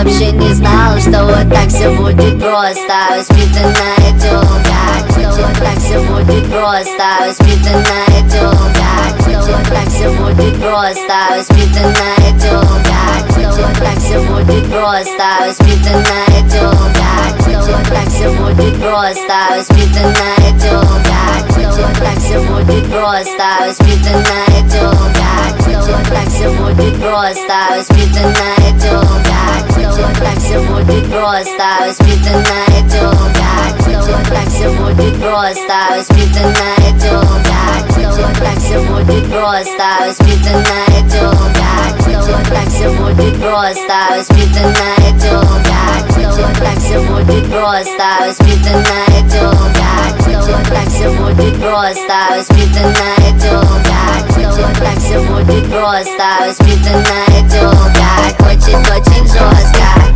вообще не знал, что вот так все будет просто. Воспитанная тёлка, что вот так все будет просто. Воспитанная тёлка, что вот так все будет просто. Воспитанная тёлка, что вот так все будет просто. Воспитанная тёлка, что вот так все будет просто. Воспитанная тёлка, что вот так все будет просто. Воспитанная тёлка, что вот так все будет просто. Воспитанная тёлка, что вот так все будет просто. Воспитанная тёлка, что вот так все будет просто. Воспитанная тёлка, что вот так все будет просто. Воспитанная тёлка, что вот так все будет просто. Воспитанная тёлка, что вот так все будет просто. Воспитанная тёлка, что вот так все будет просто. Воспитанная тёлка, что вот так все будет просто. Воспитанная тёлка хочет очень жестко.